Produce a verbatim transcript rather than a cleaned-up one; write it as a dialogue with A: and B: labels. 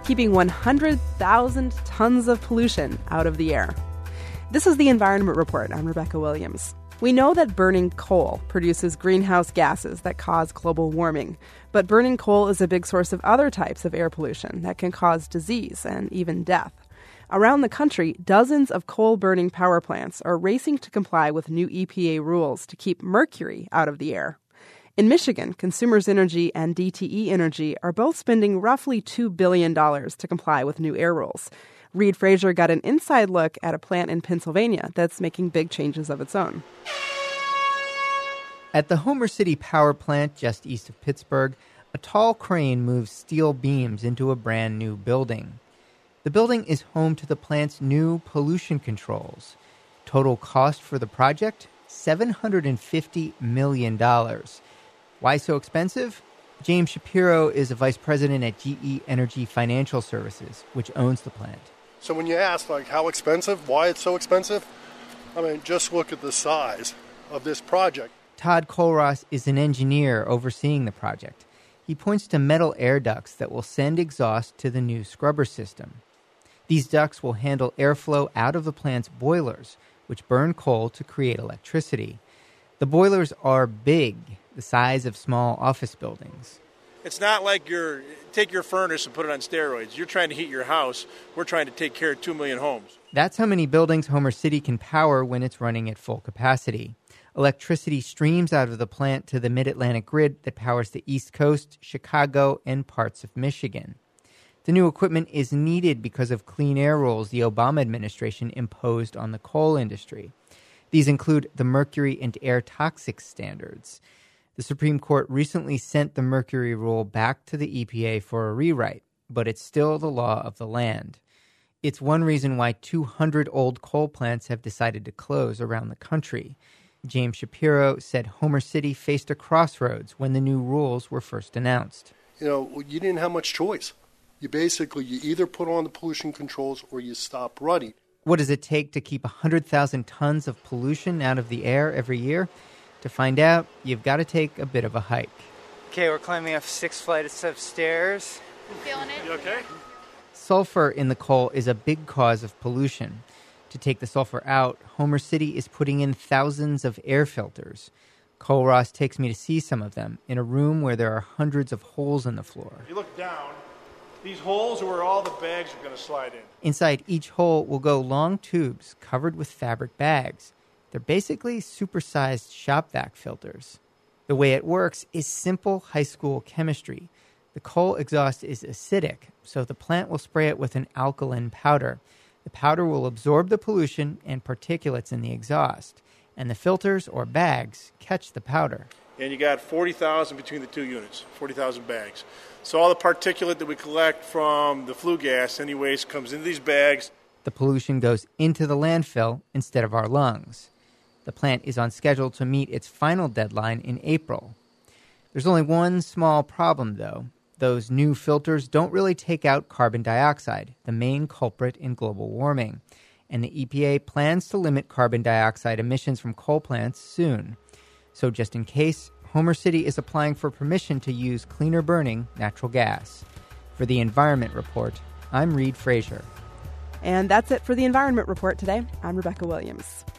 A: keeping one hundred thousand tons of pollution out of the air. This is the Environment Report. I'm Rebecca Williams. We know that burning coal produces greenhouse gases that cause global warming, but burning coal is a big source of other types of air pollution that can cause disease and even death. Around the country, dozens of coal-burning power plants are racing to comply with new E P A rules to keep mercury out of the air. In Michigan, Consumers Energy and D T E Energy are both spending roughly two billion dollars to comply with new air rules. Reid Frazier got an inside look at a plant in Pennsylvania that's making big changes of its own.
B: At the Homer City Power Plant just east of Pittsburgh, a tall crane moves steel beams into a brand new building. The building is home to the plant's new pollution controls. Total cost for the project, seven hundred fifty million dollars. Why so expensive? James Shapiro is a vice president at G E Energy Financial Services, which owns the plant.
C: So when you ask, like, how expensive, why it's so expensive, I mean, just look at the size of this project.
B: Todd Colross is an engineer overseeing the project. He points to metal air ducts that will send exhaust to the new scrubber system. These ducts will handle airflow out of the plant's boilers, which burn coal to create electricity. The boilers are big, the size of small office buildings.
D: It's not like you're take your furnace and put it on steroids. You're trying to heat your house. We're trying to take care of two million homes.
B: That's how many buildings Homer City can power when it's running at full capacity. Electricity streams out of the plant to the mid-Atlantic grid that powers the East Coast, Chicago, and parts of Michigan. The new equipment is needed because of clean air rules the Obama administration imposed on the coal industry. These include the mercury and air toxics standards. The Supreme Court recently sent the mercury rule back to the E P A for a rewrite, but it's still the law of the land. It's one reason why two hundred old coal plants have decided to close around the country. James Shapiro said Homer City faced a crossroads when the new rules were first announced.
C: You know, you didn't have much choice. You basically, you either put on the pollution controls or you stop running.
B: What does it take to keep one hundred thousand tons of pollution out of the air every year? To find out, you've got to take a bit of a hike.
E: Okay, we're climbing up six flights of stairs.
F: You feeling it?
D: You okay?
B: Sulfur in the coal is a big cause of pollution. To take the sulfur out, Homer City is putting in thousands of air filters. Colross takes me to see some of them in a room where there are hundreds of holes in the floor.
D: If you look down, these holes are where all the bags are going to slide in.
B: Inside each hole will go long tubes covered with fabric bags. They're basically supersized shop vac filters. The way it works is simple high school chemistry. The coal exhaust is acidic, so the plant will spray it with an alkaline powder. The powder will absorb the pollution and particulates in the exhaust, and the filters or bags catch the powder.
D: And you got forty thousand between the two units, forty thousand bags. So all the particulate that we collect from the flue gas anyways comes into these bags.
B: The pollution goes into the landfill instead of our lungs. The plant is on schedule to meet its final deadline in April. There's only one small problem, though. Those new filters don't really take out carbon dioxide, the main culprit in global warming. And the E P A plans to limit carbon dioxide emissions from coal plants soon. So just in case, Homer City is applying for permission to use cleaner burning natural gas. For the Environment Report, I'm Reid Frazier.
A: And that's it for the Environment Report today. I'm Rebecca Williams.